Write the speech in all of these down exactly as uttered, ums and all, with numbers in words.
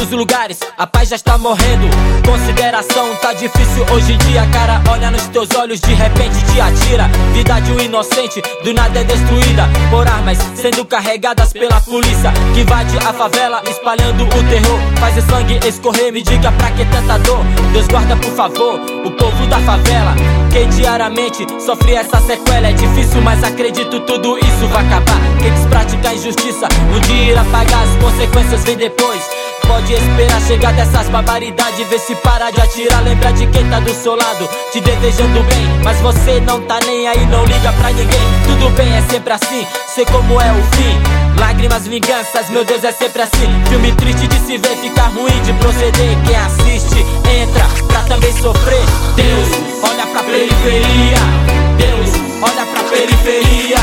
dos lugares, a paz já está morrendo. Consideração tá difícil hoje em dia. Cara olha nos teus olhos, de repente te atira. Vida de um inocente, do nada é destruída por armas sendo carregadas pela polícia, que invade a favela espalhando o terror. Faz o sangue escorrer, me diga pra que tanta dor. Deus guarda por favor o povo da favela, que diariamente sofre essa sequela. É difícil, mas acredito tudo isso vai acabar. Quem quis praticar injustiça, um dia irá pagar. As consequências vêm depois. Pode esperar chegar dessas barbaridades. Vê se para de atirar, lembra de quem tá do seu lado, te desejando bem, mas você não tá nem aí, não liga pra ninguém. Tudo bem, é sempre assim, sei como é o fim. Lágrimas, vinganças, meu Deus, é sempre assim. Filme triste de se ver, fica ruim de proceder. Quem assiste, entra pra também sofrer. Deus, olha pra periferia. Deus, olha pra periferia.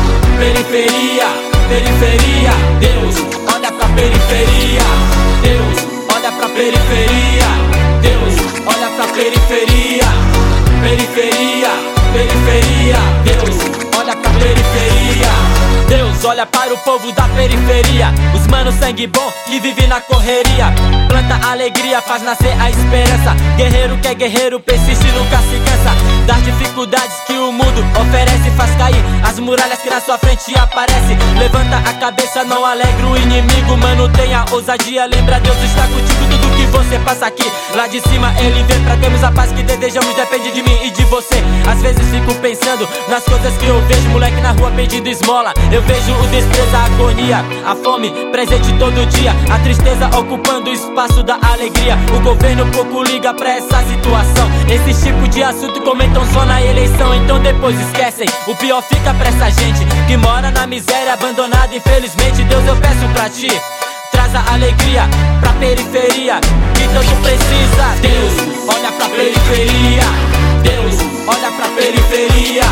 Periferia, periferia. Deus, olha pra periferia. Deus, olha pra periferia. Deus, olha pra periferia. Periferia, periferia. Deus, olha pra periferia. Deus, olha para o povo da periferia, os manos sangue bom que vive na correria. Planta alegria, faz nascer a esperança. Guerreiro que é guerreiro, persiste, nunca se cansa. Das dificuldades que o mundo oferece, faz cair as muralhas que na sua frente aparece. Levanta a cabeça, não alegra o inimigo. Mano, tenha ousadia, lembra, Deus está contigo. Tudo que você passa aqui, lá de cima ele vê. Pra termos a paz que desejamos, depende de mim e de você. Às vezes fico pensando nas coisas que eu vejo. Moleque na rua pedindo esmola, eu vejo o desprezo, a agonia, a fome presente todo dia, a tristeza ocupando o espaço da alegria. O governo pouco liga pra essa situação. Esse tipo de assunto comentam só na eleição, então depois esquecem. O pior fica pra essa gente que mora na miséria, abandonada infelizmente. Deus, eu peço pra ti, traz a alegria pra periferia que tanto precisa. Deus, olha pra periferia. Deus, olha pra periferia.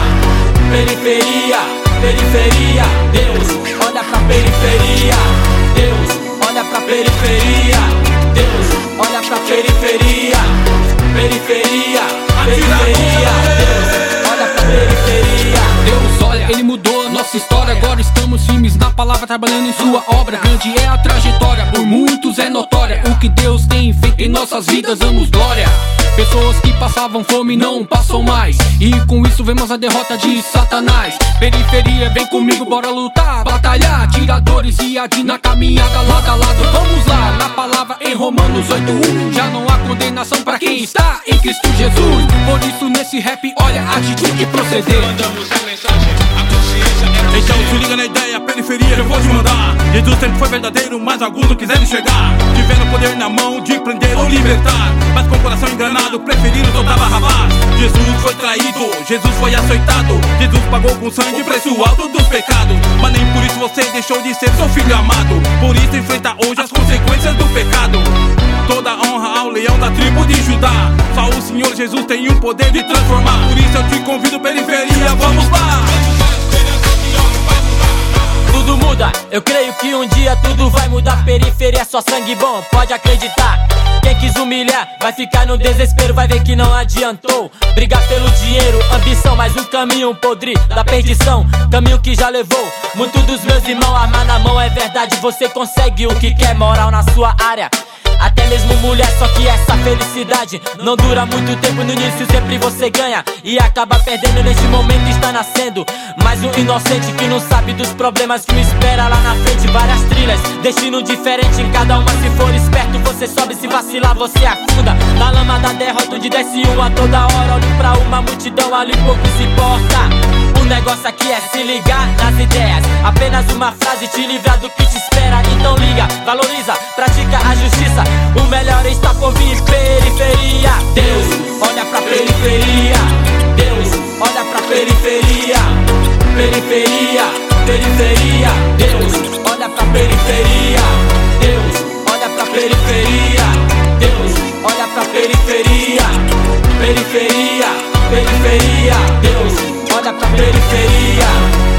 Periferia, periferia. Deus, olha pra periferia. Deus, olha pra periferia. Deus, olha pra periferia. Periferia, periferia. Deus, olha pra periferia. Deus, olha, ele mudou a nossa história. Agora estamos firmes na palavra, trabalhando em sua obra. Grande é a trajetória, por muitos é notória. O que Deus tem feito em nossas vidas, damos glória. Pessoas que passavam fome não passam mais, e com isso vemos a derrota de Satanás. Periferia, vem comigo, bora lutar, batalhar. Tiradores e adi na caminhada lado a lado. Vamos lá, na palavra em Romanos oito um, já não há condenação pra quem está em Cristo Jesus. Por isso nesse rap, olha a atitude e proceder. Mandamos a mensagem, a consciência é. Então se liga na ideia, periferia eu vou te mandar. Jesus sempre foi verdadeiro, mas alguns não quiseram chegar. Tivendo poder na mão de prender ou libertar, mas com o coração enganado, preferiram soltar Barrabás. Jesus foi traído, Jesus foi açoitado. Jesus pagou com sangue preço alto dos pecados, mas nem por isso você deixou de ser seu filho amado. Por isso enfrenta hoje as consequências do pecado. Toda honra ao leão da tribo de Judá, só o Senhor Jesus tem o poder de transformar. Por isso eu te convido, periferia, vamos lá. Tudo muda, eu creio que um dia tudo vai mudar. Periferia é só sangue bom, pode acreditar. Quem quis humilhar vai ficar no desespero, vai ver que não adiantou. Brigar pelo dinheiro, ambição, mas um caminho podre da perdição, caminho que já levou muitos dos meus irmãos. Arma na mão, é verdade, você consegue o que quer, moral na sua área. Até mesmo mulher, só que essa felicidade não dura muito tempo. No início sempre você ganha e acaba perdendo. Neste momento está nascendo mais um inocente que não sabe dos problemas que me espera lá na frente. Várias trilhas, destino diferente em cada uma. Se for esperto você sobe, se vacilar você afunda na lama da derrota, onde desce um a toda hora. Olho pra uma multidão, ali pouco se importa. O negócio aqui é se ligar nas ideias, apenas uma frase te livra do que te espera. Então liga, valoriza, pratica a justiça, o melhor está por vir. Periferia, Deus, olha pra periferia. Deus, olha pra periferia. Periferia, periferia. Deus, olha pra periferia. Deus, olha pra periferia. Deus, olha pra periferia. Periferia, periferia. Deus, olha pra periferia.